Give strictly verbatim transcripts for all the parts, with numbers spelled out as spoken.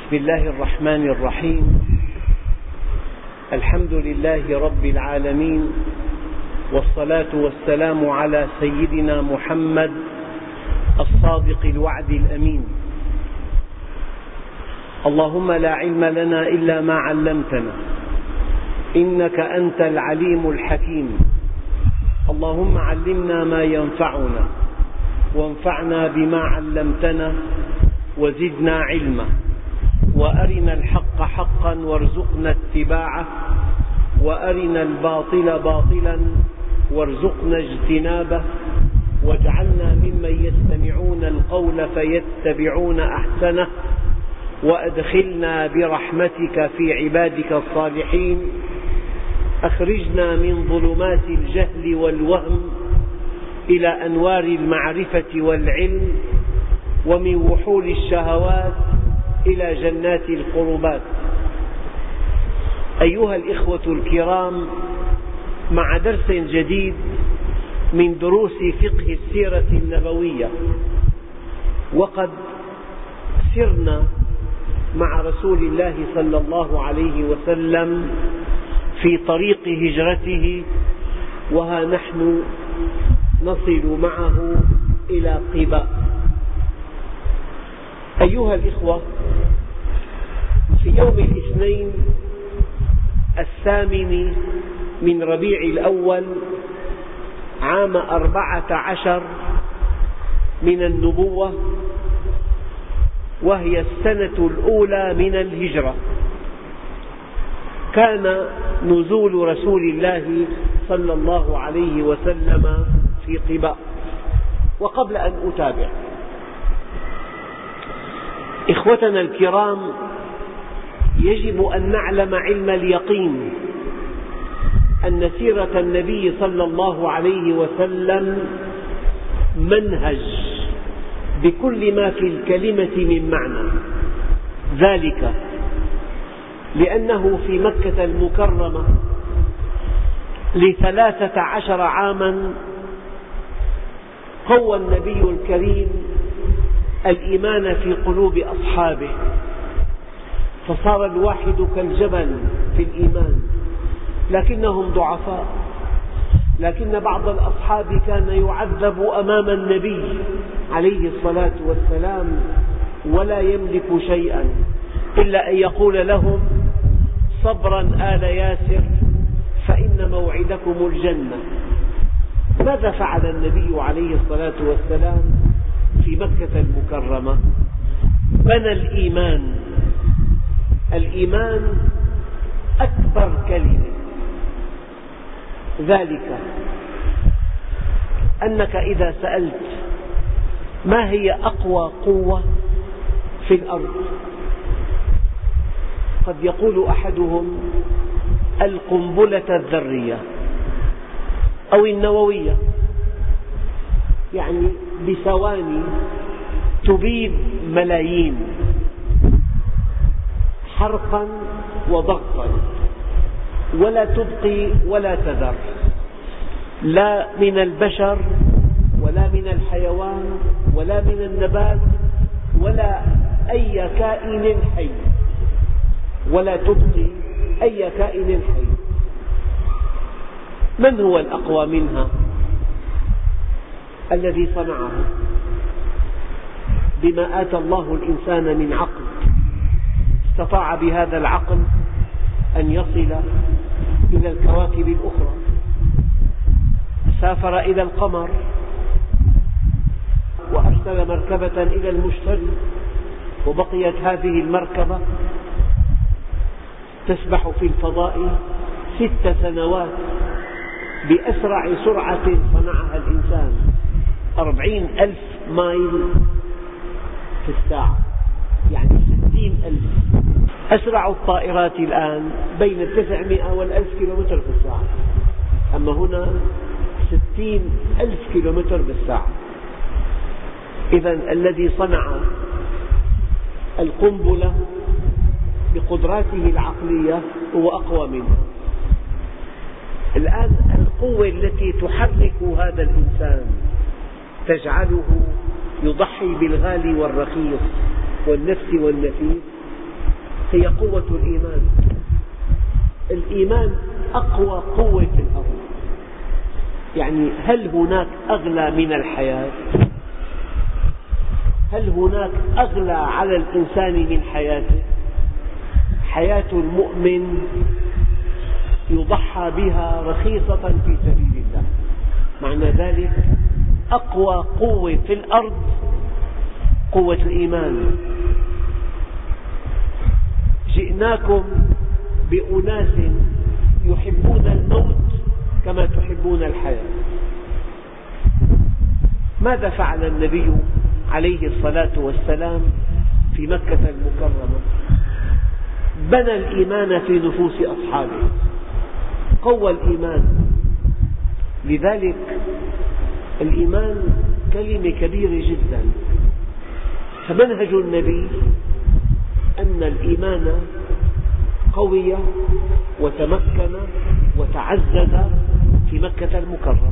بسم الله الرحمن الرحيم. الحمد لله رب العالمين، والصلاة والسلام على سيدنا محمد الصادق الوعد الأمين. اللهم لا علم لنا إلا ما علمتنا، إنك أنت العليم الحكيم. اللهم علمنا ما ينفعنا، وانفعنا بما علمتنا، وزدنا علما، وأرنا الحق حقا وارزقنا اتباعه، وأرنا الباطل باطلا وارزقنا اجتنابه، واجعلنا ممن يستمعون القول فيتبعون أحسنه، وأدخلنا برحمتك في عبادك الصالحين. أخرجنا من ظلمات الجهل والوهم إلى أنوار المعرفة والعلم، ومن وحول الشهوات إلى جنات القربات. أيها الإخوة الكرام، مع درس جديد من دروس فقه السيرة النبوية، وقد سرنا مع رسول الله صلى الله عليه وسلم في طريق هجرته، وها نحن نصل معه إلى قباء. أيها الإخوة، في يوم الاثنين الثامن من ربيع الأول عام أربعة عشر من النبوة، وهي السنة الأولى من الهجرة، كان نزول رسول الله صلى الله عليه وسلم في قباء. وقبل أن أتابع، إخوتنا الكرام، يجب أن نعلم علم اليقين أن سيرة النبي صلى الله عليه وسلم منهج بكل ما في الكلمة من معنى، ذلك لأنه في مكة المكرمة لثلاثة عشر عاما قوى النبي الكريم الإيمان في قلوب أصحابه، فصار الواحد كالجبل في الإيمان، لكنهم ضعفاء. لكن بعض الأصحاب كان يعذب أمام النبي عليه الصلاة والسلام ولا يملك شيئا إلا أن يقول لهم: صبرا آل ياسر فإن موعدكم الجنة. ماذا فعل النبي عليه الصلاة والسلام في مكة المكرمة؟ بنى الإيمان. الإيمان أكبر كلمة، ذلك أنك إذا سألت ما هي أقوى قوة في الأرض، قد يقول أحدهم القنبلة الذرية أو النووية، يعني بثواني تبيد ملايين حرقا وضغطا، ولا تبقي ولا تذر، لا من البشر ولا من الحيوان ولا من النبات ولا أي كائن حي، ولا تبقي أي كائن حي. من هو الأقوى منها؟ الذي صنعه بما آتى الله الإنسان من عقل، استطاع بهذا العقل أن يصل إلى الكواكب الأخرى، سافر إلى القمر، وأرسل مركبة إلى المشتري، وبقيت هذه المركبة تسبح في الفضاء ست سنوات بأسرع سرعة صنعها الإنسان، أربعين ألف مايل في الساعة، يعني ستين ألف. أسرع الطائرات الآن بين التسعمائة والألف كيلومتر في الساعة، أما هنا ستين ألف كيلومتر بالساعة. إذن الذي صنع القنبلة بقدراته العقلية هو أقوى منها. الآن القوة التي تحرك هذا الإنسان تجعله يضحي بالغالي والرخيص والنفس والنفيس هي قوة الإيمان. الإيمان أقوى قوة في الأرض. يعني هل هناك أغلى من الحياة؟ هل هناك أغلى على الإنسان من حياته؟ حياة المؤمن يضحى بها رخيصة في سبيل الله. معنى ذلك أقوى قوة في الأرض قوة الإيمان. جئناكم بأناس يحبون الموت كما تحبون الحياة. ماذا فعل النبي عليه الصلاة والسلام في مكة المكرمة؟ بنى الإيمان في نفوس أصحابه، قوى الإيمان. لذلك الإيمان كلمة كبيرة جدا. فمنهج النبي أن الإيمان قوي وتمكن وتعزز في مكة المكرمة،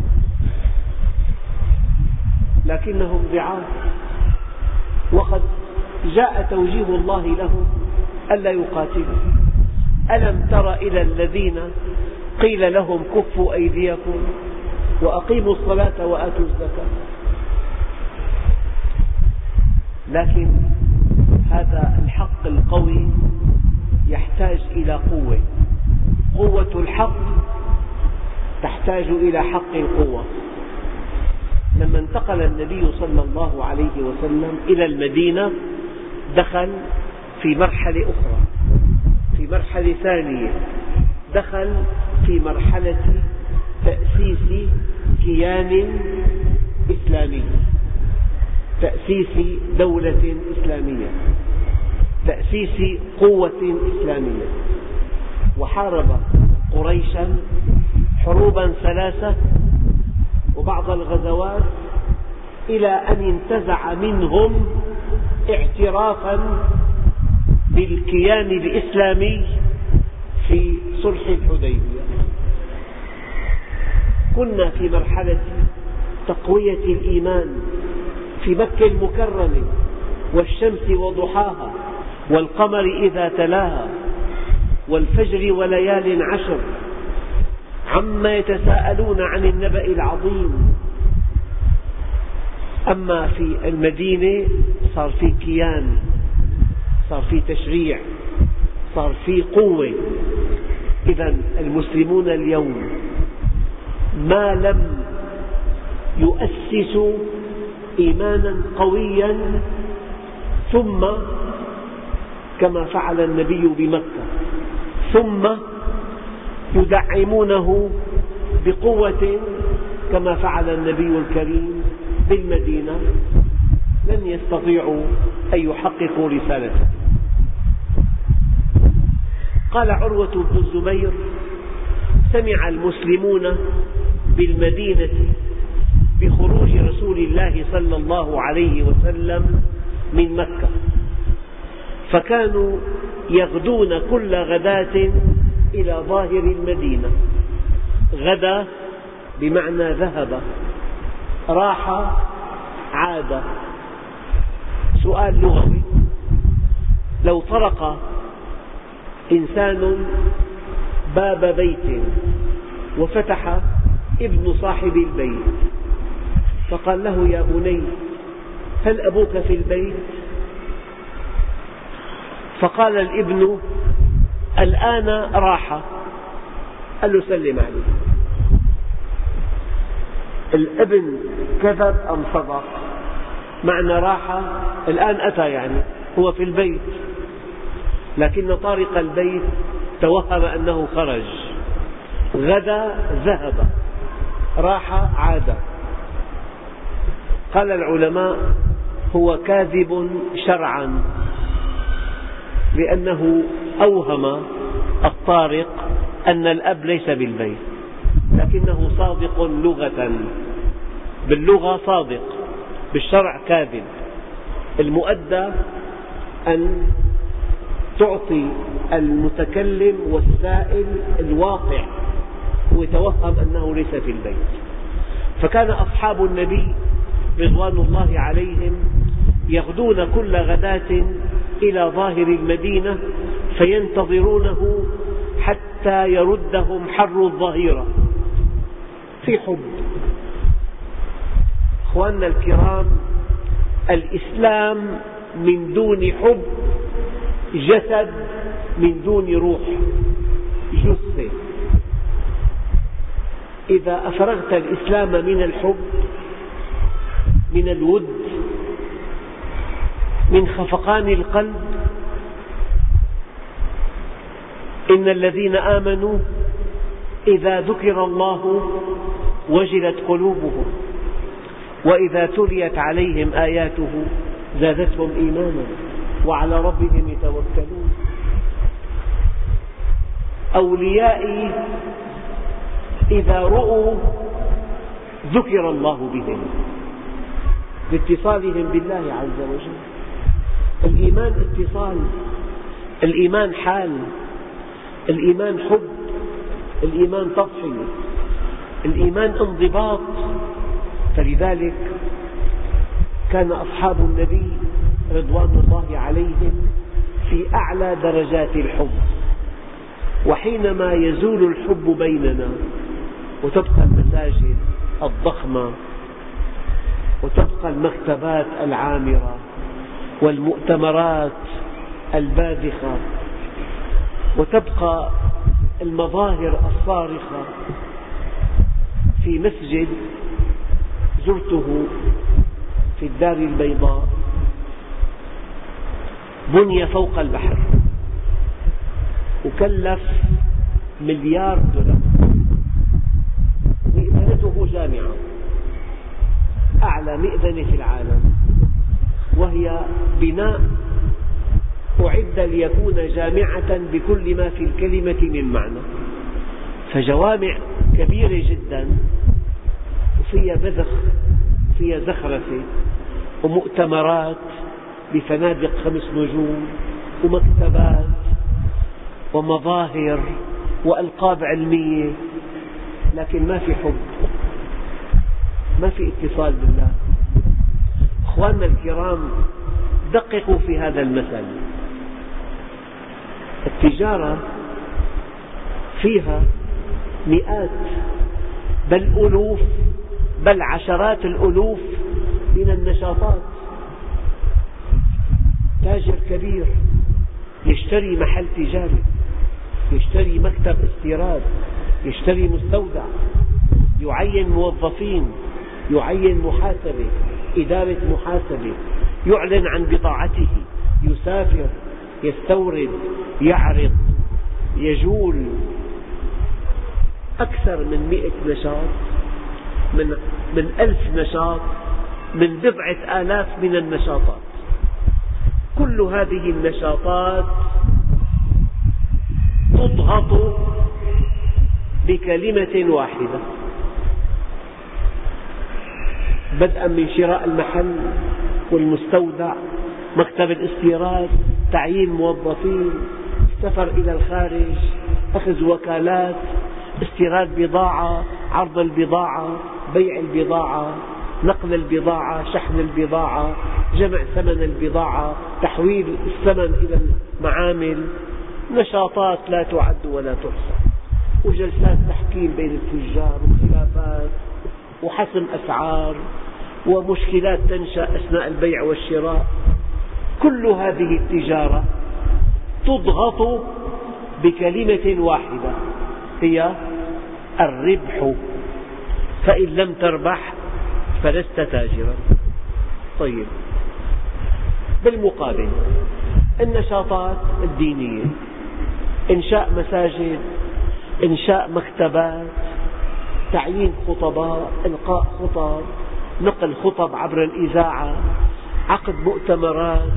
لكنهم ضعاف، وقد جاء توجيه الله لهم ألا يقاتلوا. ألم تر إلى الذين قيل لهم كفوا أيديكم وأقيموا الصلاة وآتوا الزكاة؟ لكن هذا الحق القوي يحتاج إلى قوة. قوة الحق تحتاج إلى حق القوة. لما انتقل النبي صلى الله عليه وسلم إلى المدينة دخل في مرحلة أخرى، في مرحلة ثانية، دخل في مرحلة تأسيس كيان إسلامي، تأسيس دولة إسلامية، تأسيس قوة إسلامية. وحارب قريشا حروبا ثلاثة وبعض الغزوات إلى أن انتزع منهم اعترافا بالكيان الإسلامي في صلح الحديبية. كنا في مرحلة تقوية الإيمان في مكة المكرمة، والشمس وضحاها والقمر إذا تلاها والفجر وليال عشر عما يتساءلون عن النبأ العظيم. أما في المدينة صار في كيان، صار في تشريع، صار في قوة. إذن المسلمون اليوم ما لم يؤسسوا إيمانا قويا ثم كما فعل النبي بمكة ثم يدعمونه بقوة كما فعل النبي الكريم بالمدينة، لن يستطيعوا أن يحققوا رسالته. قال عروة بن الزبير: سمع المسلمون بالمدينة بخروج رسول الله صلى الله عليه وسلم من مكة، فكانوا يغدون كل غداة إلى ظاهر المدينة. غدا بمعنى ذهب، راح عاد. سؤال لغوي: لو طرق إنسان باب بيت وفتح ابن صاحب البيت فقال له: يا بني هل أبوك في البيت؟ فقال الابن: الآن راح. قال له: سلم عليه. الابن كذب أم صدق؟ معنى راح الآن أتى، يعني هو في البيت، لكن طارق البيت توهم أنه خرج. غدا ذهب، راح عاد. قال العلماء: هو كاذب شرعا، لأنه أوهم الطارق أن الأب ليس بالبيت، لكنه صادق لغة. باللغة صادق، بالشرع كاذب. المؤدى أن تعطي المتكلم والسائل الواقع ويتوهم أنه ليس في البيت. فكان أصحاب النبي رضوان الله عليهم يغدون كل غداة إلى ظاهر المدينة، فينتظرونه حتى يردهم حر الظهيرة. في حب. أخواننا الكرام، الإسلام من دون حب جسد، من دون روح جثة. إذا أفرغت الإسلام من الحب، من الود، من خفقان القلب، إن الذين آمنوا إذا ذكر الله وجلت قلوبهم وإذا تليت عليهم آياته زادتهم إيمانا وعلى ربهم يتوكلون. أوليائي إذا رؤوا ذكر الله بهم لاتصالهم بالله عز وجل. الإيمان اتصال، الإيمان حال، الإيمان حب، الإيمان تضحية، الإيمان انضباط. فلذلك كان أصحاب النبي رضوان الله عليهم في أعلى درجات الحب. وحينما يزول الحب بيننا وتبقى المساجد الضخمة وتبقى المكتبات العامرة والمؤتمرات الباذخة وتبقى المظاهر الصارخة، في مسجد زرته في الدار البيضاء بني فوق البحر وكلف مليار دولار، مئذنته جامعة أعلى مئذنة في العالم، وهي بناء أعد ليكون جامعة بكل ما في الكلمة من معنى. فجوامع كبيرة جدا وفيها بذخ، فيها زخرفة، ومؤتمرات بفنادق خمس نجوم ومكتبات ومظاهر وألقاب علمية، لكن ما في حب، ما في اتصال بالله. أخواننا الكرام، دققوا في هذا المثل. التجارة فيها مئات بل ألوف بل عشرات الألوف من النشاطات. تاجر كبير يشتري محل تجاري، يشتري مكتب استيراد، يشتري مستودع، يعين موظفين، يعين محاسبة، إدارة محاسبة، يعلن عن بضاعته، يسافر، يستورد، يعرض، يجول. أكثر من مئة نشاط، من, من ألف نشاط، من بضعة آلاف من النشاطات. كل هذه النشاطات تضغط بكلمة واحدة، بدءا من شراء المحل والمستودع، مكتب الاستيراد، تعيين موظفين، السفر إلى الخارج، أخذ وكالات، استيراد بضاعة، عرض البضاعة، بيع البضاعة، نقل البضاعة، شحن البضاعة، جمع ثمن البضاعة، تحويل الثمن إلى المعامل. نشاطات لا تعد ولا تحصى، وجلسات تحكيم بين التجار، وخلافات، وحسم أسعار، ومشكلات تنشأ أثناء البيع والشراء. كل هذه التجارة تضغط بكلمة واحدة، هي الربح. فإن لم تربح فلست تاجرا. طيب، بالمقابل النشاطات الدينية، إنشاء مساجد، إنشاء مكتبات، تعيين خطباء، إلقاء خطب، نقل خطب عبر الإذاعة، عقد مؤتمرات،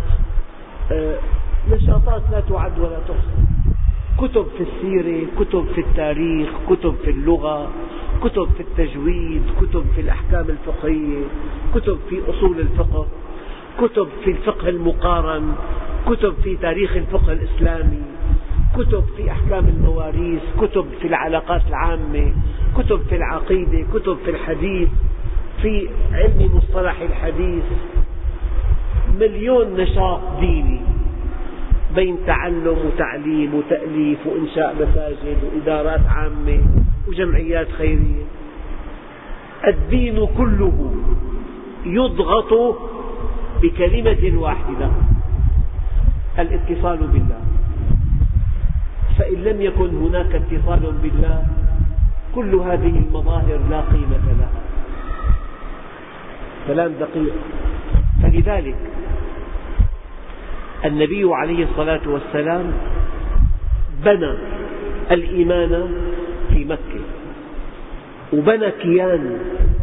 نشاطات لا تعد ولا تحصى. كتب في السيرة، كتب في التاريخ، كتب في اللغة، كتب في التجويد، كتب في الأحكام الفقهية، كتب في أصول الفقه، كتب في الفقه المقارن، كتب في تاريخ الفقه الإسلامي، كتب في أحكام المواريث، كتب في العلاقات العامة، كتب في العقيدة، كتب في الحديث، في علم مصطلح الحديث. مليون نشاط ديني، بين تعلم وتعليم وتأليف وإنشاء مساجد وإدارات عامة وجمعيات خيرية. الدين كله يضغط بكلمة واحدة: الاتصال بالله. فإن لم يكن هناك اتصال بالله كل هذه المظاهر لا قيمة لها. كلام دقيق. فلذلك النبي عليه الصلاة والسلام بنى الإيمان في مكة، وبنى كيان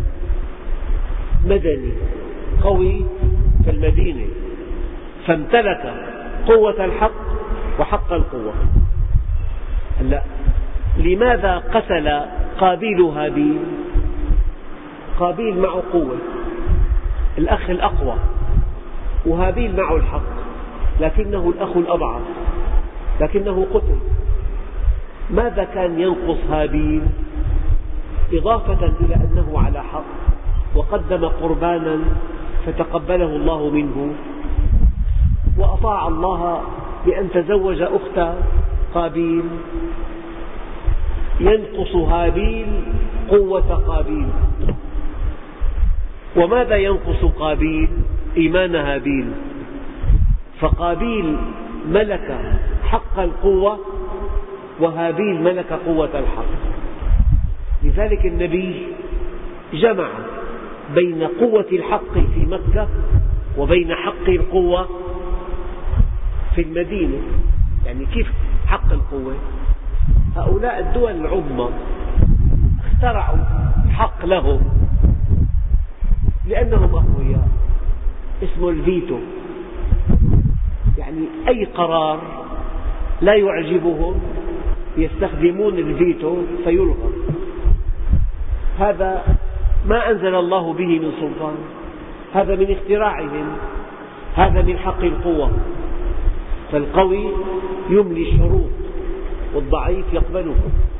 مدني قوي في المدينة، فامتلك قوة الحق وحق القوة. لا، لماذا قتل قابيل هابيل؟ قابيل معه قوة، الأخ الأقوى، وهابيل معه الحق، لكنه الأخ الأضعف، لكنه قتل. ماذا كان ينقص هابيل؟ إضافة إلى أنه على حق وقدم قربانا فتقبله الله منه وأطاع الله بأن تزوج أخت قابيل، ينقص هابيل قوة قابيل. وماذا ينقص قابيل؟ إيمان هابيل. فقابيل ملك حق القوة وهابيل ملك قوة الحق. لذلك النبي جمع بين قوة الحق في مكة وبين حق القوة في المدينة. يعني كيف حق القوة؟ هؤلاء الدول العظمى اخترعوا حق لهم لأنهم أقوياء اسمه الفيتو. يعني أي قرار لا يعجبهم يستخدمون الفيتو فيلغى. هذا ما أنزل الله به من سلطان، هذا من اختراعهم، هذا من حق القوة. فالقوي يملي الشروط والضعيف يقبله.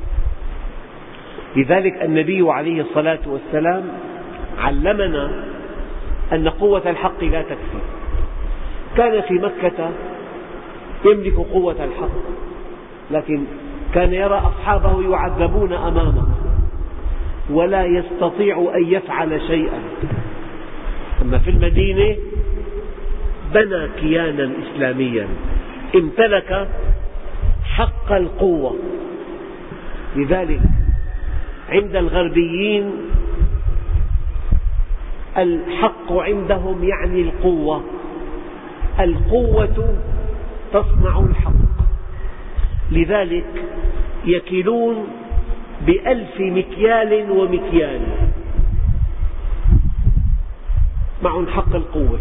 لذلك النبي عليه الصلاة والسلام علمنا أن قوة الحق لا تكفي. كان في مكة يملك قوة الحق، لكن كان يرى أصحابه يعذبون أمامه ولا يستطيع أن يفعل شيئا. أما في المدينة بنى كيانا إسلاميا امتلك حق القوة. لذلك عند الغربيين الحق عندهم يعني القوة. القوة تصنع الحق. لذلك يكيلون بألف مكيال ومكيال، معهم حق القوة.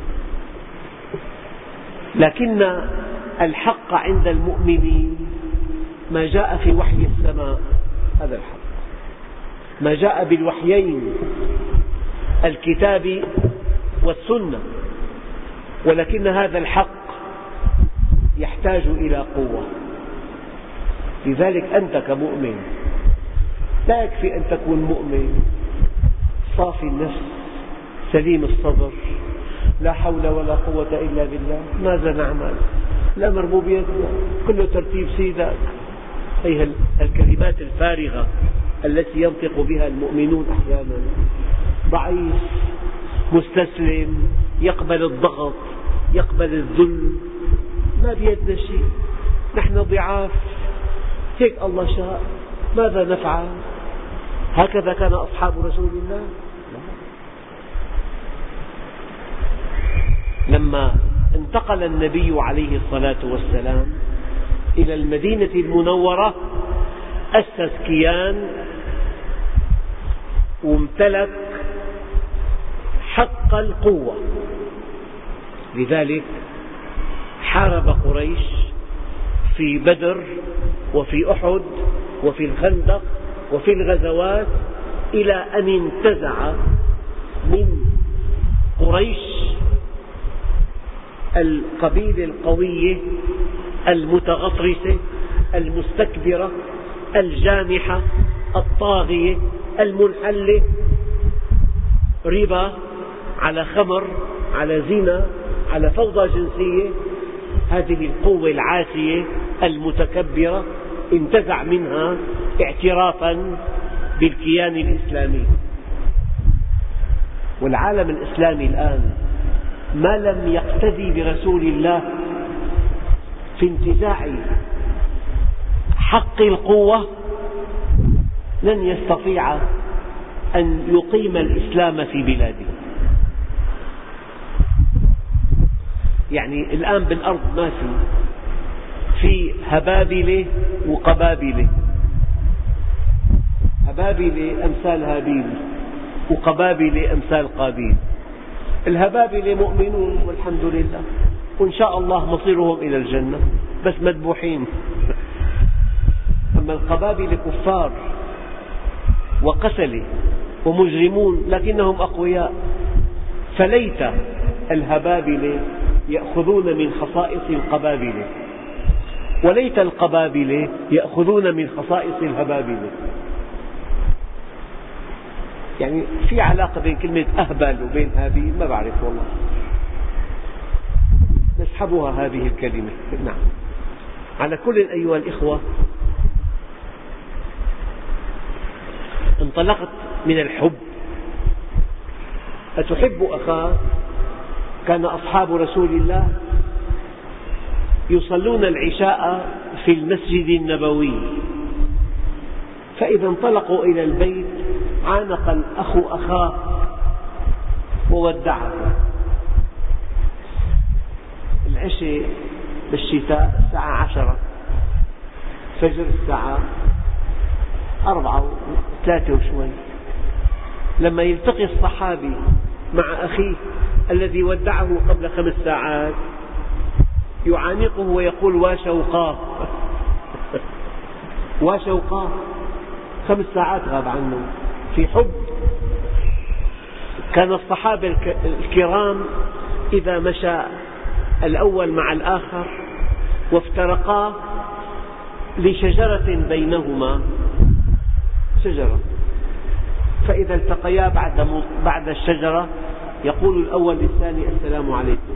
لكن الحق عند المؤمنين ما جاء في وحي السماء، هذا الحق، ما جاء بالوحيين الكتاب والسنة. ولكن هذا الحق يحتاج إلى قوة. لذلك أنت كمؤمن لا يكفي أن تكون مؤمن صافي النفس سليم الصدر لا حول ولا قوة إلا بالله. ماذا نعمل؟ الأمر مو بيدنا، كله ترتيب سيدك. هي الكلمات الفارغة التي ينطق بها المؤمنون أحيانا. ضعيف، مستسلم، يقبل الضغط، يقبل الذل. ما بيدنا شيء، نحن ضعاف، هيك الله شاء، ماذا نفعل؟ هكذا كان أصحاب رسول الله. لما انتقل النبي عليه الصلاة والسلام إلى المدينة المنورة أسس كيان وامتلك حق القوة. لذلك حارب قريش في بدر وفي أحد وفي الخندق وفي الغزوات إلى أن انتزع من قريش القبيلة القوية المتغطرسة المستكبرة الجامحة الطاغية المنحلة، ربا على خمر على زنا على فوضى جنسية، هذه القوة العاتية المتكبرة انتزع منها اعترافا بالكيان الإسلامي. والعالم الإسلامي الآن ما لم يقتدي برسول الله في انتزاع حق القوة لن يستطيع أن يقيم الإسلام في بلاده. يعني الآن بالأرض ما في في هبابلة وقبابلة، هبابلة أمثال هابيل وقبابلة أمثال قابيل. الهبابلة مؤمنون والحمد لله وإن شاء الله مصيرهم إلى الجنة بس مذبوحين، أما القبابلة كفار وقتلة ومجرمون لكنهم أقوياء. فليت الهبابلة يأخذون من خصائص القبابلة، وليت القبابلة يأخذون من خصائص الهبابلة. يعني في علاقة بين كلمة أهبل وبين هابيل؟ ما بعرف والله، نسحبها هذه الكلمة. نعم. على كل أيها الإخوة، انطلقت من الحب. أتحب أخاك؟ كان أصحاب رسول الله يصلون العشاء في المسجد النبوي، فإذا انطلقوا إلى البيت عانق الأخ أخاه وودعه. العشاء بالشتاء الساعة عشرة، فجر الساعة أربعة وثلاثة وشوي. لما يلتقي الصحابي مع أخيه الذي ودعه قبل خمس ساعات يعانقه ويقول واشوقاه واشوقاه، خمس ساعات غاب عنه في حب. كان الصحابة الكرام إذا مشى الأول مع الآخر وافترقا لشجرة بينهما، شجرة، فإذا التقيا بعد بعد الشجرة يقول الأول للثاني السلام عليكم.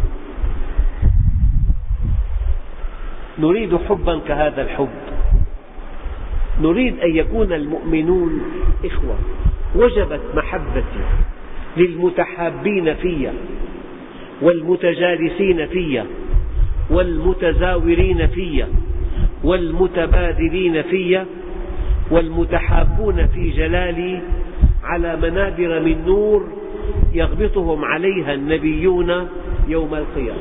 نريد حبا كهذا الحب، نريد أن يكون المؤمنون إخوة. وجبت محبتي للمتحابين في والمتجالسين في والمتزاورين في والمتبادلين في والمتحابون في جلالي على منابر من نور يغبطهم عليها النبيون يوم القيامة.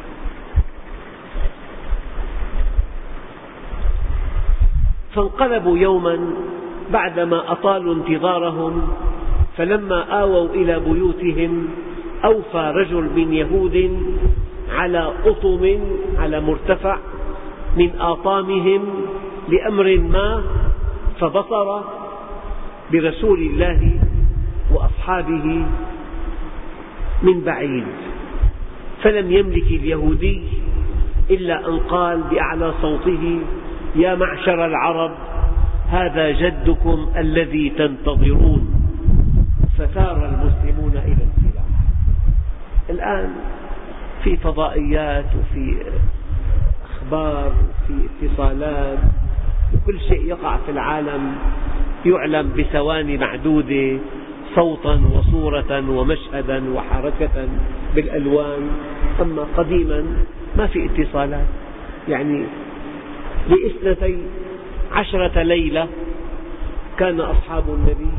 فانقلبوا يوما بعدما أطالوا انتظارهم، فلما آووا إلى بيوتهم أوفى رجل من يهود على أطم على مرتفع من آطامهم لأمر ما، فبصر برسول الله وأصحابه من بعيد، فلم يملك اليهودي إلا أن قال بأعلى صوته: يا معشر العرب، هذا جدكم الذي تنتظرون. فثار المسلمون إلى السلاح. الآن في فضائيات وفي أخبار وفي اتصالات، وكل شيء يقع في العالم يعلم بثواني معدودة، صوتا وصورة ومشهدا وحركة بالألوان. أما قديما ما في اتصالات، يعني لاثنتي عشرة ليلة كان أصحاب النبي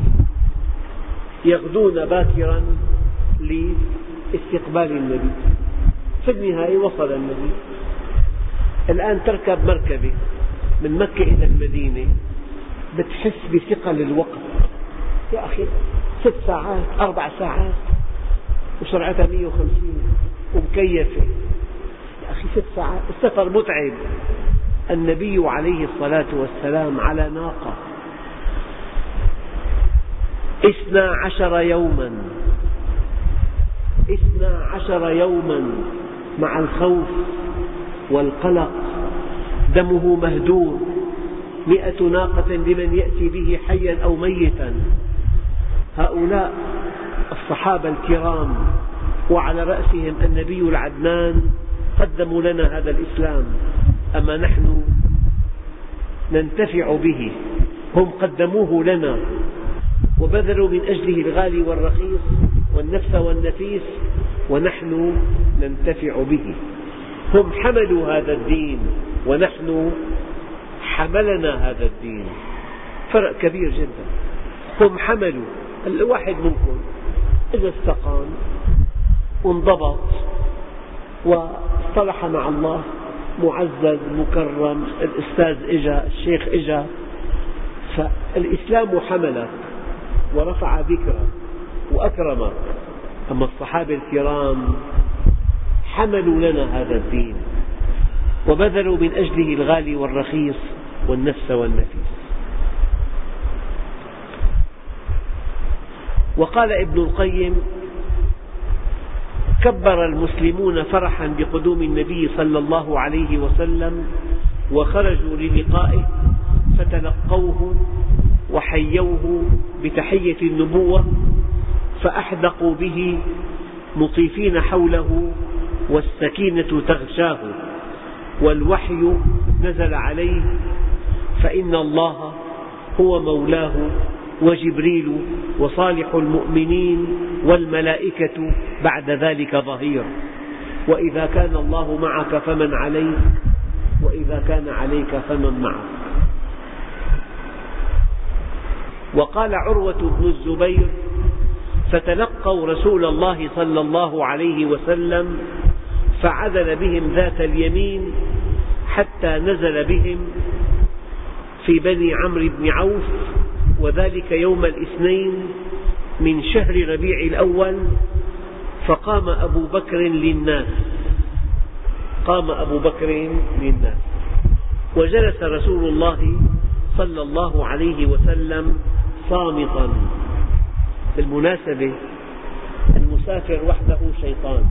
يغدون باكرا لاستقبال النبي، في النهاية وصل النبي. الآن تركب مركبة من مكة إلى المدينة بتحس بثقل الوقت. يا أخي ست ساعات أربع ساعات وسرعتها مئة وخمسين ومكيفة. يا أخي ست ساعات، السفر متعب. النبي عليه الصلاة والسلام على ناقة اثنا عشر يوما اثنا عشر يوما مع الخوف والقلق، دمه مهدور، مئة ناقة لمن يأتي به حيا أو ميتا. هؤلاء الصحابة الكرام وعلى رأسهم النبي العدنان قدموا لنا هذا الإسلام، أما نحن ننتفع به. هم قدموه لنا وبذلوا من أجله الغالي والرخيص والنفس والنفيس، ونحن ننتفع به. هم حملوا هذا الدين ونحن حملنا هذا الدين، فرق كبير جدا. هم حملوا، الواحد منكم إذا استقام وانضبط واصطلح مع الله معزز مكرم، الأستاذ إجا، الشيخ إجا، فالإسلام حملك ورفع ذكرك وأكرمك. أما الصحابة الكرام حملوا لنا هذا الدين وبذلوا من أجله الغالي والرخيص والنفس والنفيس. وقال ابن القيم: كبر المسلمون فرحا بقدوم النبي صلى الله عليه وسلم، وخرجوا للقائه فتلقوه وحيوه بتحية النبوة، فأحدقوا به مطيفين حوله، والسكينة تغشاه، والوحي نزل عليه، فإن الله هو مولاه، وجبريل وصالح المؤمنين والملائكة بعد ذلك ظهير، وإذا كان الله معك فمن عليك، وإذا كان عليك فمن معك. وقال عروة بن الزبير: فتلقوا رسول الله صلى الله عليه وسلم فعدل بهم ذات اليمين حتى نزل بهم في بني عمرو بن عوف، وذلك يوم الاثنين من شهر ربيع الأول، فقام أبو بكر للناس قام أبو بكر للناس وجلس رسول الله صلى الله عليه وسلم صامتا. بالمناسبة المسافر وحده شيطان،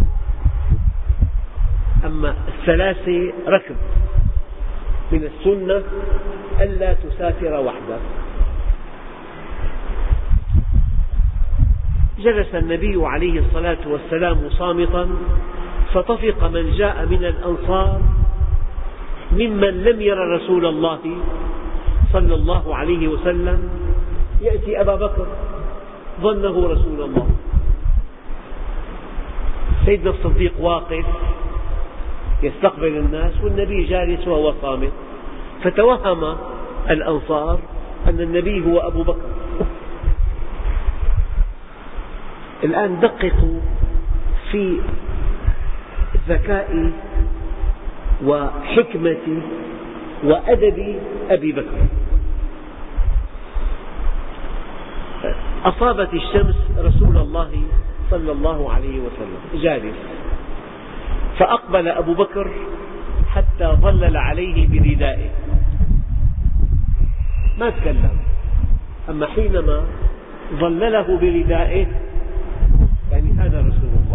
أما الثلاثة ركب. من السنة ألا تسافر وحدك. جلس النبي عليه الصلاة والسلام صامتا، فطفق من جاء من الأنصار ممن لم ير رسول الله صلى الله عليه وسلم يأتي أبا بكر، ظنه رسول الله. سيدنا الصديق واقف يستقبل الناس والنبي جالس وهو صامت، فتوهم الأنصار أن النبي هو أبو بكر. الآن دققوا في ذكاء وحكمة وأدب أبي بكر. أصابت الشمس رسول الله صلى الله عليه وسلم جالس، فأقبل أبو بكر حتى ظلل عليه بردائه، ما تكلم. أما حينما ظلله بردائه يعني هذا رسول الله.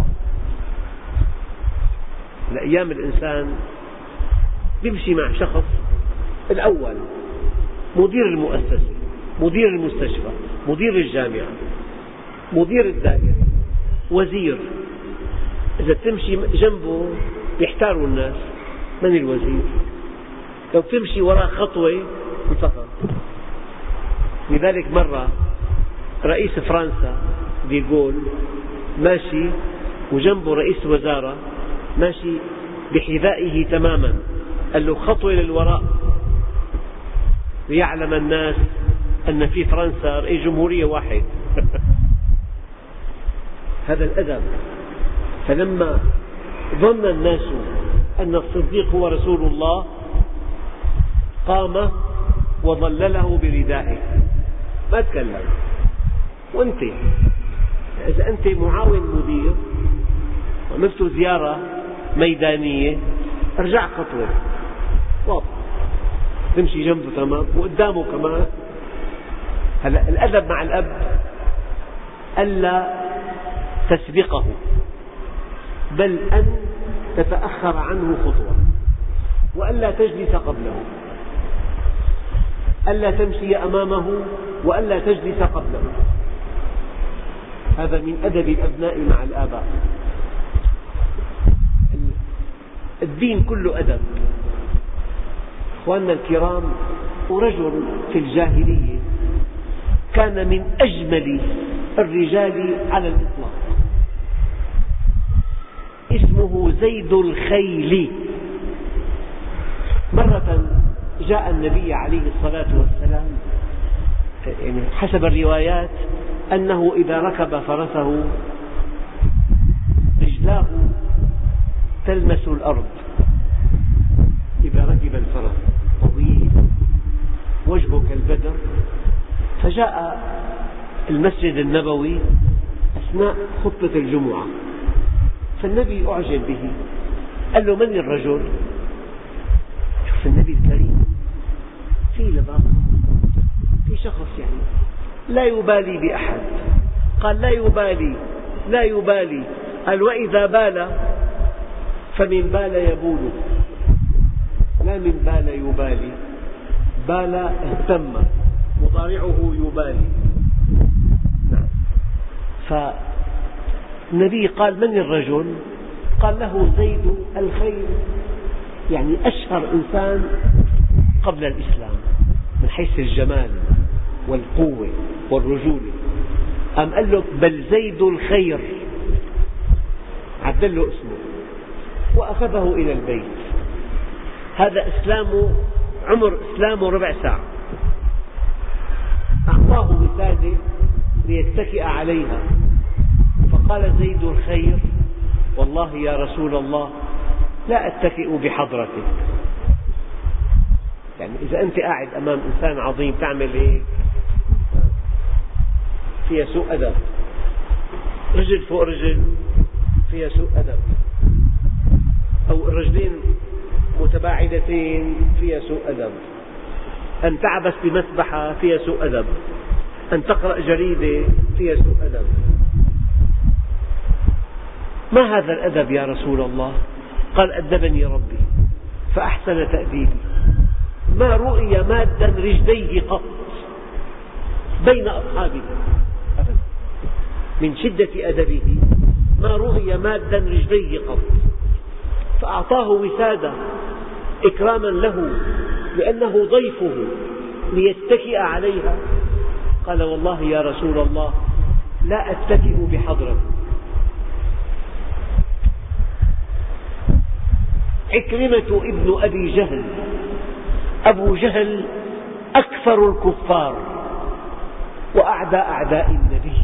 الأيام الإنسان يمشي مع شخص، الأول مدير المؤسسة، مدير المستشفى، مدير الجامعة، مدير الدائرة، وزير، إذا تمشي جنبه يحتاروا الناس من الوزير، لو تمشي وراء خطوة انفصل. لذلك مرة رئيس فرنسا ديغول ماشي وجنبه رئيس وزارة ماشي بحذائه تماما، قال له خطوة للوراء ليعلم الناس أن في فرنسا رئيس جمهورية واحد. هذا الأدب. فلما ظن الناس أن الصديق هو رسول الله قام وظلله بردائه، ما تكلم. وأنت إذا أنت معاون مدير وعملت زيارة ميدانية ارجع خطوة واضح، تمشي جنبه تمام وقدامه كمان. هلا الأدب مع الأب ألا تسبقه، بل أن تتأخر عنه خطوة، وألا تجلس قبله، ألا تمشي أمامه وألا تجلس قبله. هذا من أدب الأبناء مع الآباء. الدين كله أدب. أخواننا الكرام، ورجل في الجاهلية كان من أجمل الرجال على الإطلاق، اسمه زيد الخيل. مرة جاء النبي عليه الصلاة والسلام، يعني حسب الروايات أنه إذا ركب فرسه رجلاه تلمس الأرض. إذا ركب الفرس طويل وجهه كالبدر، فجاء المسجد النبوي أثناء خطبة الجمعة، فالنبي أعجب به، قال له: من الرجل؟ شوف النبي الكريم، في لباقة، في شخص يعني لا يبالي بأحد. قال: لا يبالي لا يبالي. قال: وإذا بال فمن بال يبول، لا من بال يبالي. بال اهتم، مضارعه يبالي. فالنبي قال: من الرجل؟ قال له: زيد الخيل، يعني أشهر إنسان قبل الإسلام من حيث الجمال والقوة والرجولة. أم قال له: بل زيد الخير، عدل له اسمه وأخذه إلى البيت. هذا إسلامه، عمر إسلامه ربع ساعة. أعطاه وسادة ليتكئ عليها، فقال زيد الخير: والله يا رسول الله لا أتكئ بحضرتك. يعني إذا أنت قاعد أمام إنسان عظيم تعمل هيك، فيها سوء أدب. رجل فوق رجل فيها سوء أدب، أو الرجلين متباعدتين فيها سوء أدب. أن تعبث بمسبحة فيها سوء أدب، أن تقرأ جريدة فيها سوء أدب. ما هذا الأدب يا رسول الله؟ قال: أدبني ربي فأحسن تأديبي، ما رؤي مادا رجليه قط بين أصحابه أبدا، من شدة أدبه ما رؤي مادا رجليه قط. فأعطاه وسادة إكراما له لأنه ضيفه ليتكئ عليها. قال: والله يا رسول الله لا أتكئ بحضرتك. عكرمة ابن أبي جهل، أبو جهل أكثر الكفار وأعدى أعداء النبي،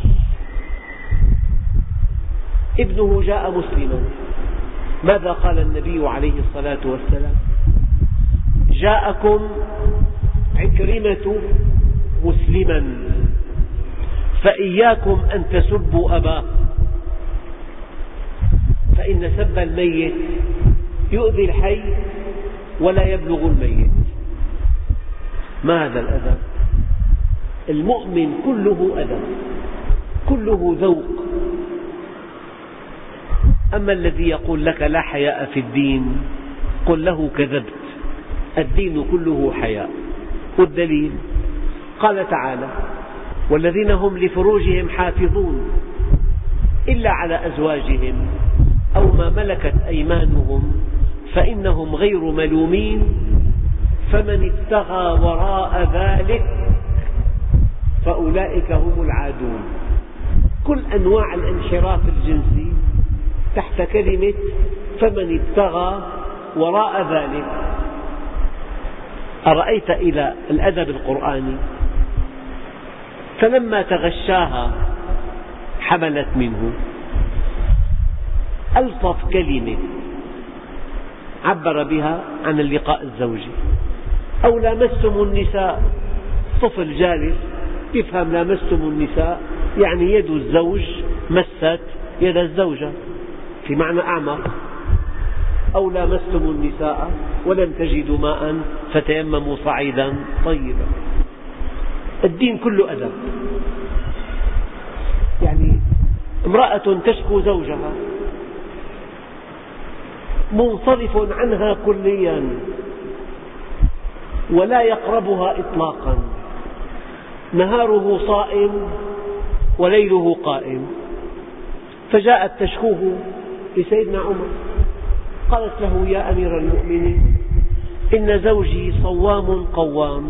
ابنه جاء مسلما. ماذا قال النبي عليه الصلاة والسلام؟ جاءكم عكرمة مسلما فإياكم أن تسبوا أباه، فإن سب الميت يؤذي الحي ولا يبلغ الميت. ما هذا الأدب؟ المؤمن كله أدب، كله ذوق. أما الذي يقول لك لا حياء في الدين، قل له كذبت، الدين كله حياء. والدليل قال تعالى: والذين هم لفروجهم حافظون إلا على أزواجهم أو ما ملكت أيمانهم فإنهم غير ملومين، فمن ابتغى وراء ذلك فأولئك هم العادون. كل أنواع الانحراف الجنسي تحت كلمة فمن ابتغى وراء ذلك. أرأيت إلى الأدب القرآني، فلما تغشاها حملت منه. ألطف كلمة عبر بها عن اللقاء الزوجي. أو لامستم النساء، طفل جالس يفهم لامستم النساء يعني يد الزوج مست يد الزوجة، في معنى أعمق. أو لامستم النساء ولم تجدوا ماء فتيمموا صعيدا طيبا. الدين كله أدب. يعني امرأة تشكو زوجها منصرف عنها كليا ولا يقربها إطلاقا، نهاره صائم وليله قائم، فجاءت تشكوه لسيدنا عمر، قالت له: يا أمير المؤمنين، إن زوجي صوام قوام.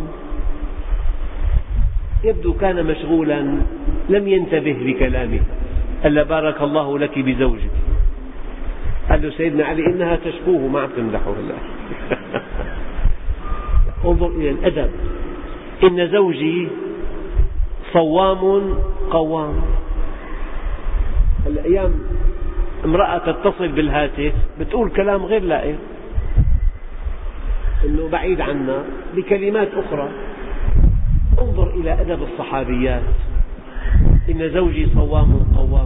يبدو كان مشغولا، لم ينتبه لكلامها. قال: بارك الله لك بزوجك. قال له سيدنا علي: إنها تشكوه، ما عم تمدحه هلا. انظر إلى الأدب. إن زوجي صوام قوام. الأيام امرأة تتصل بالهاتف بتقول كلام غير لائق، إنه بعيد عنا بكلمات أخرى. انظر إلى أدب الصحابيات. إن زوجي صوام قوام.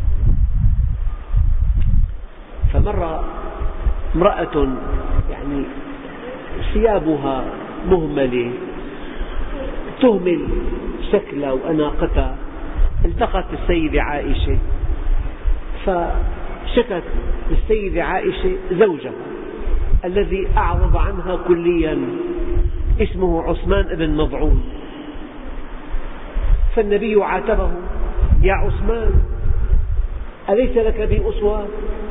فمر امرأة يعني ثيابها مهملة، تهمل شكلها وأناقتها، التقت السيدة عائشة، فشكت للسيدة عائشة زوجها الذي أعرض عنها كليا، اسمه عثمان بن مضعون. فالنبي عاتبه: يا عثمان، أليس لك بي أسوة؟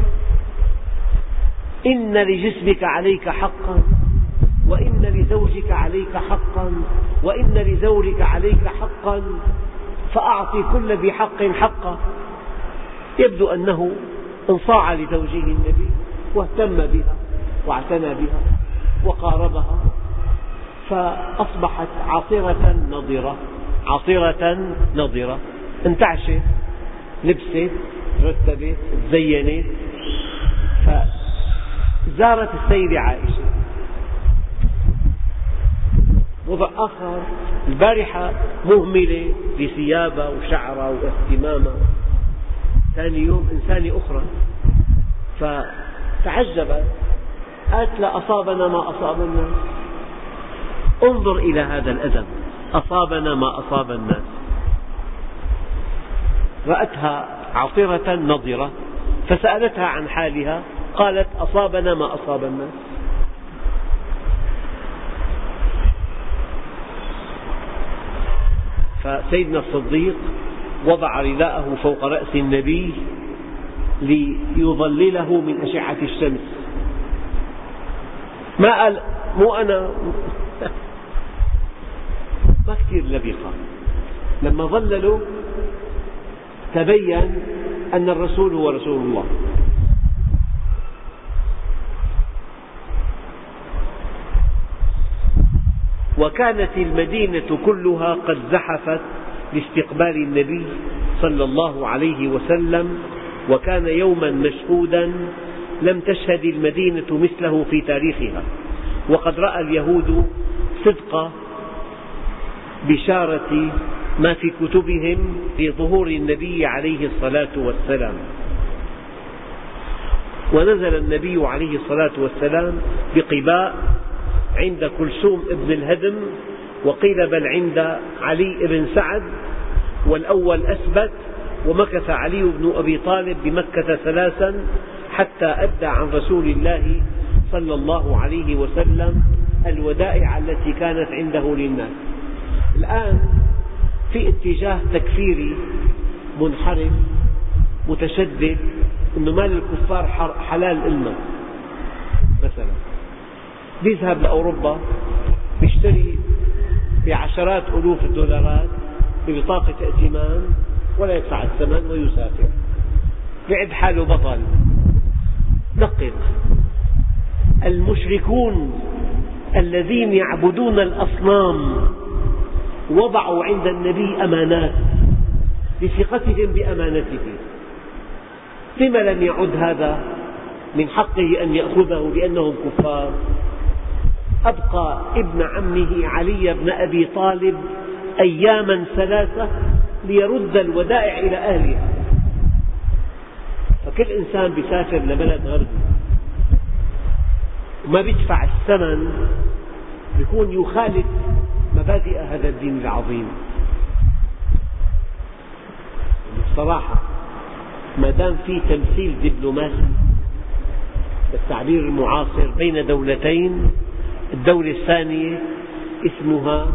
إن لجسمك عليك حقا، وإن لزوجك عليك حقا، وإن لزوجك عليك حقا، فأعطي كل ذي حق حقه. يبدو أنه انصاع لزوجه النبي واهتم بها واعتنى بها وقاربها، فأصبحت عاصرة نضرة. عاصرة نضرة، انتعشت، لبست، رتبت، تزينت. فزارت السيدة عائشة. وضع آخر: البارحة مهملة لثيابها وشعرها واهتمامها، ثاني يوم إنسانة أخرى. فتعجبت، قالت: لا أصابنا ما أصاب الناس. انظر إلى هذا الأدب. أصابنا ما أصاب الناس. رأتها عاصرة نضرة فسألتها عن حالها، قالت: أصابنا ما أصاب الناس. فسيدنا الصديق وضع رداءه فوق رأس النبي ليظلله من أشعة الشمس. ما قال: مو أنا، ما كثير لبقة. لما ظللوا تبين أن الرسول هو رسول الله. وكانت المدينة كلها قد زحفت لاستقبال النبي صلى الله عليه وسلم، وكان يوما مشهودا لم تشهد المدينة مثله في تاريخها. وقد رأى اليهود صدق بشارة ما في كتبهم في ظهور النبي عليه الصلاة والسلام. ونزل النبي عليه الصلاة والسلام بقباء عند كلثوم ابن الهدم، وقيل بل عند علي بن سعد، والأول أثبت. ومكث علي بن أبي طالب بمكة ثلاثا حتى أدى عن رسول الله صلى الله عليه وسلم الودائع التي كانت عنده للناس. الآن في اتجاه تكفيري منحرف متشدد، أن مال الكفار حلال إلنا. مثلا بيذهب لأوروبا بيشتري بعشرات ألوف الدولارات ببطاقة ائتمان ولا يدفع الثمن ويسافر، يعد حاله بطل. دقق: المشركون الذين يعبدون الأصنام وضعوا عند النبي أمانات لثقتهم بأمانته. لم لم يعد هذا من حقه أن يأخذه لأنهم كفار؟ أبقى ابن عمه علي بن أبي طالب أياما ثلاثة ليرد الودائع إلى أهلها. فكل إنسان بيسافر لبلد غربي وما بيدفع الثمن بيكون يخالف مبادئ هذا الدين العظيم. بصراحة ما دام في تمثيل دبلوماسي بالتعبير المعاصر بين دولتين، الدولة الثانية اسمها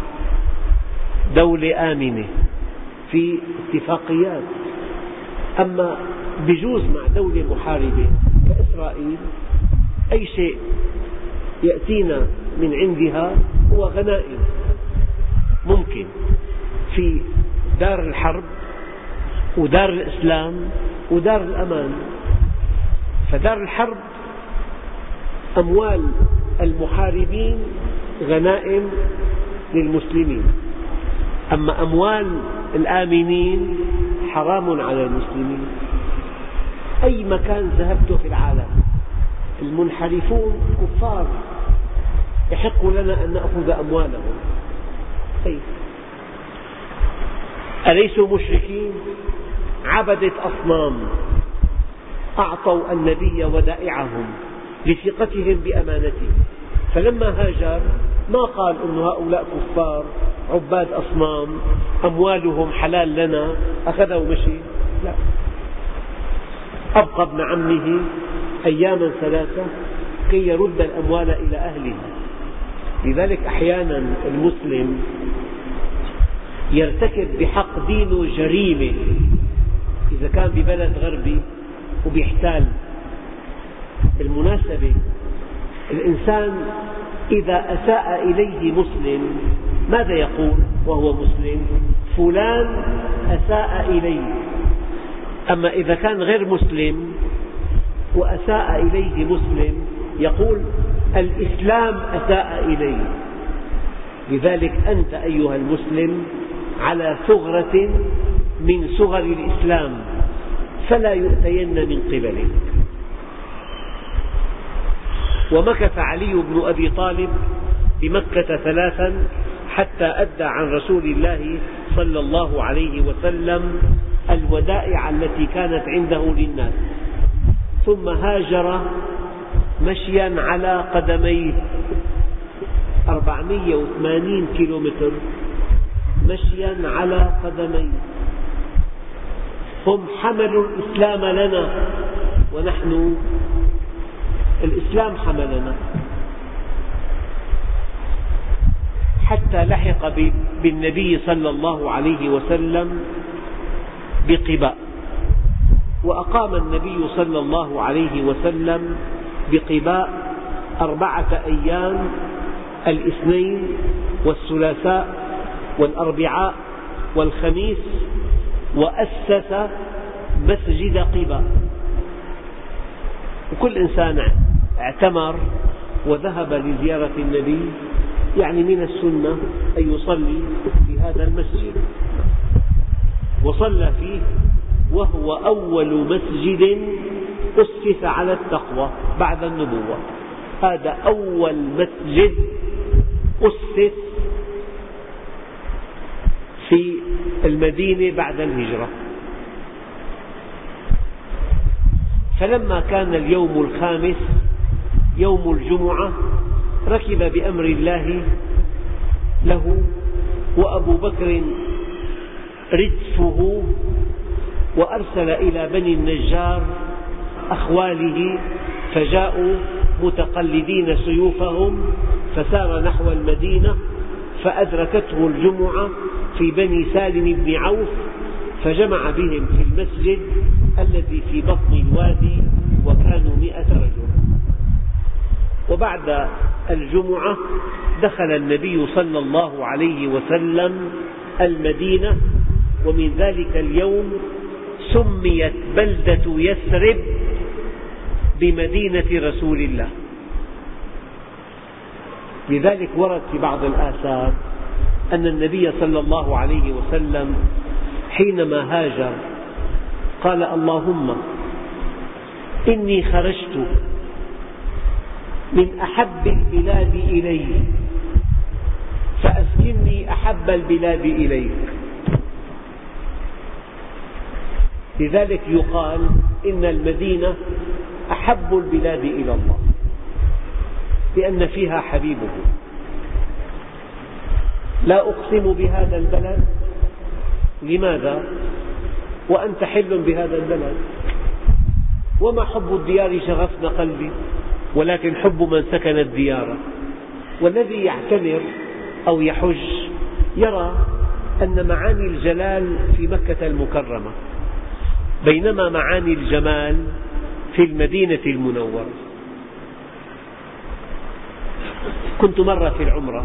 دولة آمنة في اتفاقيات. أما بجوز مع دولة محاربة كإسرائيل أي شيء يأتينا من عندها هو غنائم. ممكن في دار الحرب ودار الإسلام ودار الأمان. فدار الحرب أموال المحاربين غنائم للمسلمين، أما أموال الآمنين حرام على المسلمين. أي مكان ذهبت في العالم المنحرفون كفار، يحق لنا أن نأخذ أموالهم. أي أليسوا مشركين؟ عبدة أصنام أعطوا النبي ودائعهم لثقتهم بأمانته، فلما هاجر ما قال أن هؤلاء كفار عباد أصنام أموالهم حلال لنا أخذوا ومشي، لا، أبقى ابن عمه أياما ثلاثة كي يرد الأموال إلى أهلها. لذلك أحيانا المسلم يرتكب بحق دينه جريمة إذا كان ببلد غربي وبيحتال. بالمناسبة الإنسان إذا أساء إليه مسلم ماذا يقول وهو مسلم؟ فلان أساء إلي. أما إذا كان غير مسلم وأساء إليه مسلم يقول الإسلام أساء إلي. لذلك أنت أيها المسلم على ثغرة من صغر الإسلام فلا يؤتين من قبلك. ومكث علي بن أبي طالب بمكة ثلاثا حتى أدى عن رسول الله صلى الله عليه وسلم الودائع التي كانت عنده للناس، ثم هاجر مشيا على قدميه أربعمئة وثمانين كيلومتر مشيا على قدميه. هم حملوا الإسلام لنا ونحن الإسلام حملنا، حتى لحق بالنبي صلى الله عليه وسلم بقباء، وأقام النبي صلى الله عليه وسلم بقباء أربعة أيام، الاثنين والثلاثاء والأربعاء والخميس، وأسس مسجد قباء. وكل إنسان اعتمر وذهب لزيارة النبي يعني من السنة أن يصلي في هذا المسجد، وصلى فيه، وهو أول مسجد أسس على التقوى بعد النبوة. هذا أول مسجد أسس في المدينة بعد الهجرة. فلما كان اليوم الخامس يوم الجمعة ركب بأمر الله له وأبو بكر ردفه، وأرسل إلى بني النجار أخواله فجاءوا متقلدين سيوفهم، فسار نحو المدينة فأدركته الجمعة في بني سالم بن عوف، فجمع بهم في المسجد الذي في بطن الوادي، وكانوا مئة رجل. وبعد الجمعة دخل النبي صلى الله عليه وسلم المدينة، ومن ذلك اليوم سميت بلدة يثرب بمدينة رسول الله. لذلك ورد في بعض الآثار أن النبي صلى الله عليه وسلم حينما هاجر قال اللهم إني خرجت من أحب البلاد إلي فأسكنني أحب البلاد إليك. لذلك يقال إن المدينة أحب البلاد إلى الله لأن فيها حبيبه. لا أقسم بهذا البلد، لماذا؟ وأنت حل بهذا البلد. وما حب الديار شغفنا قلبي، ولكن حب من سكن الديار. والذي يعتمر أو يحج يرى أن معاني الجلال في مكة المكرمة، بينما معاني الجمال في المدينة المنورة. كنت مرة في العمرة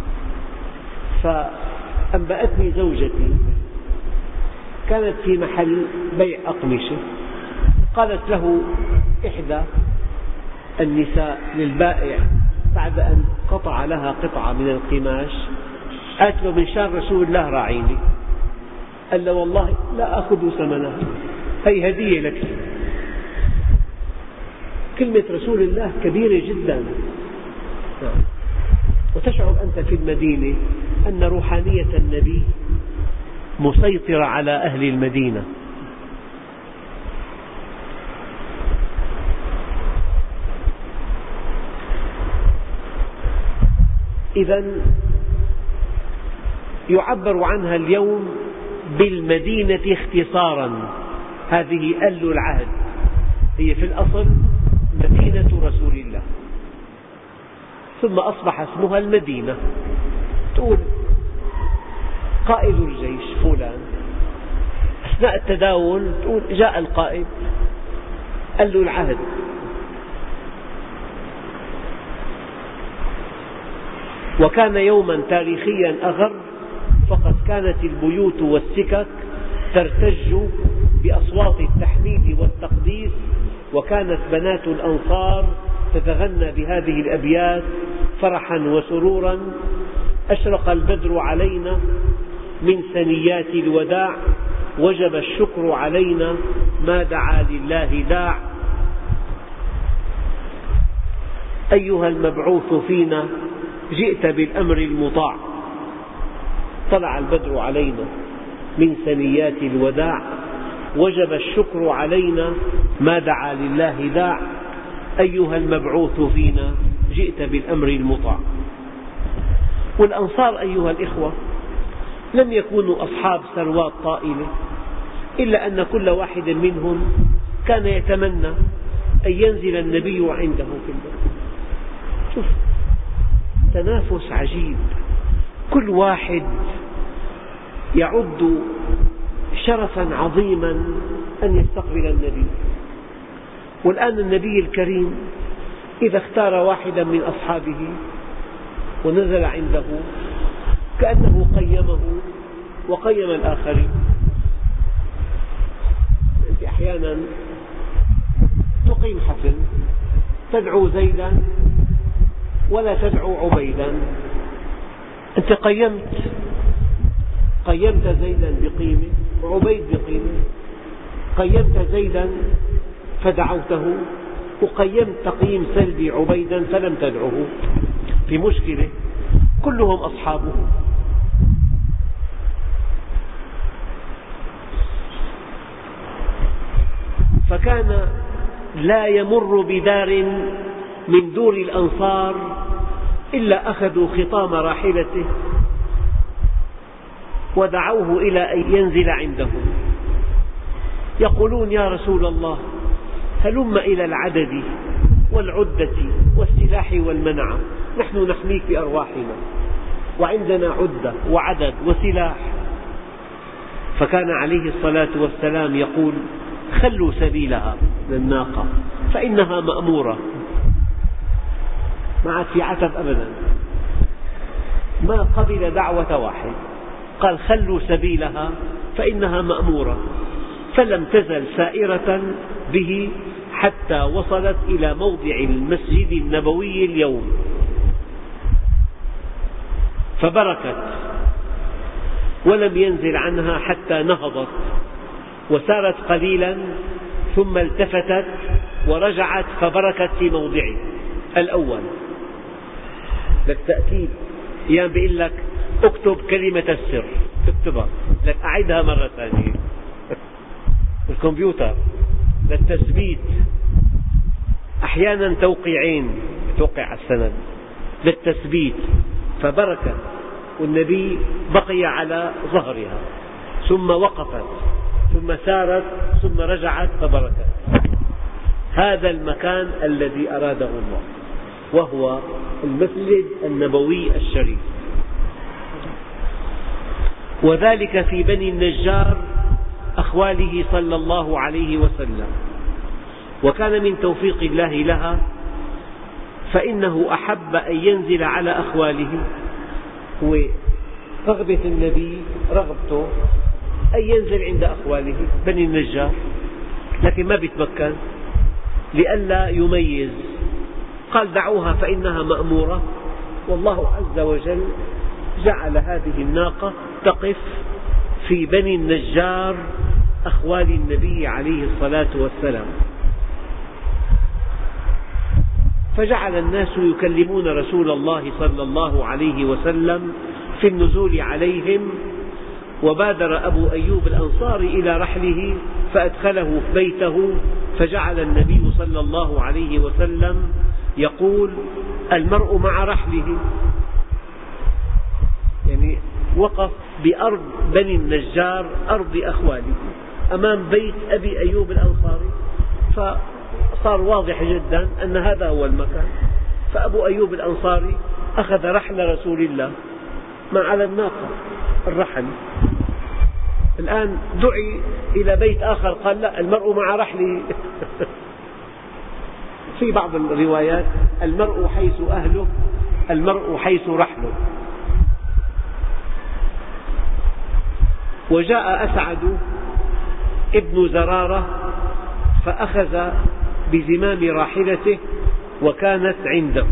فأنبأتني زوجتي، كانت في محل بيع أقمشة، قالت له إحدى النساء للبائع بعد أن قطع لها قطعة من القماش، قالت له من شان رسول الله راعيني. قال له والله لا أخذ ثمنها، هي هدية لك. كلمة رسول الله كبيرة جدا، وتشعر أنت في المدينة أن روحانية النبي مسيطرة على أهل المدينة. إذن يعبر عنها اليوم بالمدينة اختصارا، هذه أل العهد، هي في الأصل مدينة رسول الله، ثم أصبح اسمها المدينة. تقول قائد الجيش فلان، أثناء التداول تقول جاء القائد، أل العهد. وكان يوما تاريخيا آخر، فقد كانت البيوت والسكك ترتج بأصوات التحميد والتقديس، وكانت بنات الأنصار تتغنى بهذه الأبيات فرحا وسرورا: أشرق البدر علينا من ثنيات الوداع، وجب الشكر علينا ما دعا لله داع، أيها المبعوث فينا جئت بالأمر المطاع، طلع البدر علينا من ثنيات الوداع، وجب الشكر علينا ما دعا لله داع، أيها المبعوث فينا جئت بالأمر المطاع. والأنصار أيها الإخوة لم يكونوا أصحاب ثروات طائلة، إلا أن كل واحد منهم كان يتمنى أن ينزل النبي عنده في البلد. شوف تنافس عجيب، كل واحد يعد شرفا عظيما أن يستقبل النبي. والآن النبي الكريم إذا اختار واحدا من أصحابه ونزل عنده كأنه قيمه وقيم الآخرين. أنت أحيانا تقيم حفل تدعو زيدا ولا تدعو عبيدا، أنت قيمت قيمت زيدا بقيمة وعبيد بقيمة، قيمت زيدا فدعوته وقيمت تقييم سلبي عبيدا فلم تدعه. في مشكلة، كلهم أصحابه. فكان لا يمر بدار من دور الأنصار إلا أخذوا خطام راحلته ودعوه إلى أن ينزل عندهم، يقولون: يا رسول الله هلم إلى العدد والعدة والسلاح والمنعة، نحن نحميك بأرواحنا وعندنا عدة وعدد وسلاح. فكان عليه الصلاة والسلام يقول: خلوا سبيلها للناقة فإنها مأمورة. ما عاد في عتب أبدا، ما قبل دعوة واحد، قال: خلوا سبيلها فإنها مأمورة. فلم تزل سائرة به حتى وصلت إلى موضع المسجد النبوي اليوم، فبركت ولم ينزل عنها حتى نهضت وسارت قليلا ثم التفتت ورجعت فبركت في موضعه الأول. لك تأكيد، أيام بيقول لك اكتب كلمة السر، اكتبها، لك أعيدها مرة ثانية الكمبيوتر للتثبيت، أحيانا توقيعين توقع على السند للتثبيت، فبركت والنبي بقي على ظهرها ثم وقفت ثم سارت ثم رجعت فبركت. هذا المكان الذي أراده الله، وهو المسجد النبوي الشريف، وذلك في بني النجار أخواله صلى الله عليه وسلم. وكان من توفيق الله لها فإنه أحب أن ينزل على أخواله. ورغبة النبي رغبته أن ينزل عند أخواله بني النجار، لكن ما بيتمكن لئلا يميز، قال دعوها فإنها مأمورة، والله عز وجل جعل هذه الناقة تقف في بني النجار أخوال النبي عليه الصلاة والسلام. فجعل الناس يكلمون رسول الله صلى الله عليه وسلم في النزول عليهم، وبادر أبو أيوب الأنصاري إلى رحله فأدخله في بيته، فجعل النبي صلى الله عليه وسلم يقول: المرء مع رحله، يعني وقف بأرض بني النجار أرض أخواله أمام بيت أبي أيوب الأنصاري، فصار واضح جدا أن هذا هو المكان. فأبو أيوب الأنصاري أخذ رحل رسول الله ما على الناقة الرحل. الآن دعي إلى بيت آخر قال لا، المرء مع رحله. في بعض الروايات المرء حيث أهله، المرء حيث رحله. وجاء أسعد ابن زرارة فأخذ بزمام راحلته وكانت عنده.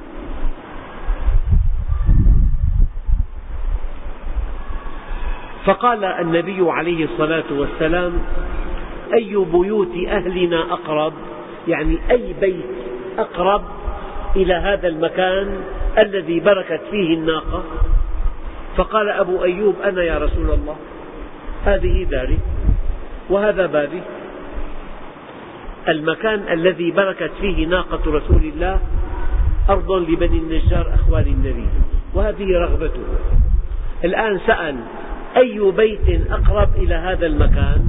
فقال النبي عليه الصلاة والسلام: أي بيوت أهلنا أقرب، يعني أي بيت أقرب إلى هذا المكان الذي بركت فيه الناقة؟ فقال أبو أيوب: أنا يا رسول الله، هذه داري وهذا بابي. المكان الذي بركت فيه ناقة رسول الله أرض لبني النجار أخوال النبي، وهذه رغبته. الآن سأل: أي بيت أقرب إلى هذا المكان؟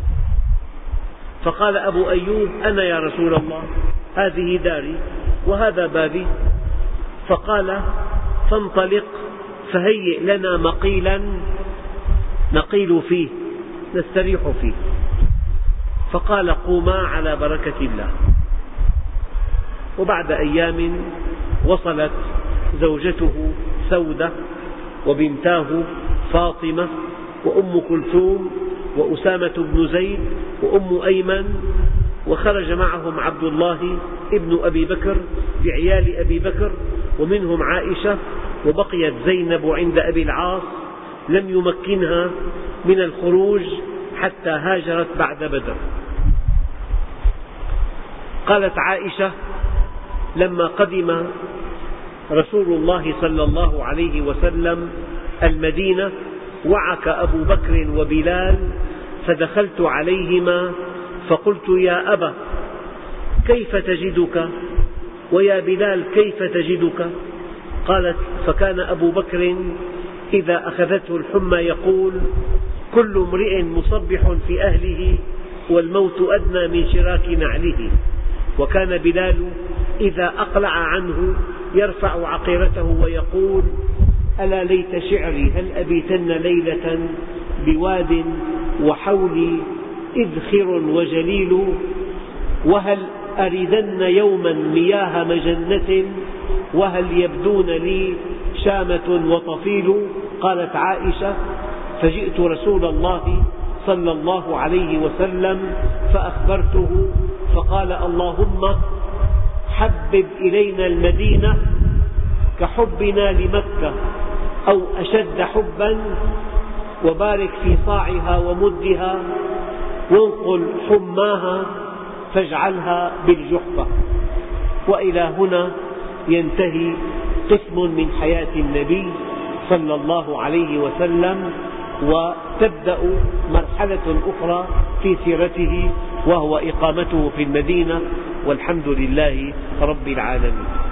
فقال أبو أيوب: أنا يا رسول الله، هذه داري وهذا بابي. فقال: فانطلق فهيئ لنا مقيلا نقيل فيه نستريح فيه. فقال: قوما على بركة الله. وبعد أيام وصلت زوجته سودة وبنتاه فاطمة وأم كلثوم وأسامة بن زيد وأم أيمن، وخرج معهم عبد الله ابن أبي بكر بعيال أبي بكر ومنهم عائشة، وبقيت زينب عند أبي العاص لم يمكنها من الخروج حتى هاجرت بعد بدر. قالت عائشة: لما قدم رسول الله صلى الله عليه وسلم المدينة وعك أبو بكر وبلال، فدخلت عليهما فقلت: يا أبا كيف تجدك؟ ويا بلال كيف تجدك؟ قالت: فكان أبو بكر إذا أخذته الحمى يقول: كل امرئ مصبح في أهله والموت أدنى من شراك نعله. وكان بلال إذا أقلع عنه يرفع عقيرته ويقول: ألا ليت شعري هل أبيتن ليلة بواد وحولي إذخر وجليل، وهل أردن يوما مياه مجنة، وهل يبدون لي شامة وطفيل. قالت عائشة: فجئت رسول الله صلى الله عليه وسلم فأخبرته، فقال: اللهم حبب إلينا المدينة كحبنا لمكة أو أشد حبا، وبارك في صاعها ومدها، وانقل حماها فاجعلها بالجحفة. وإلى هنا ينتهي قسم من حياة النبي صلى الله عليه وسلم، وتبدأ مرحلة أخرى في سيرته وهو إقامته في المدينة، والحمد لله رب العالمين.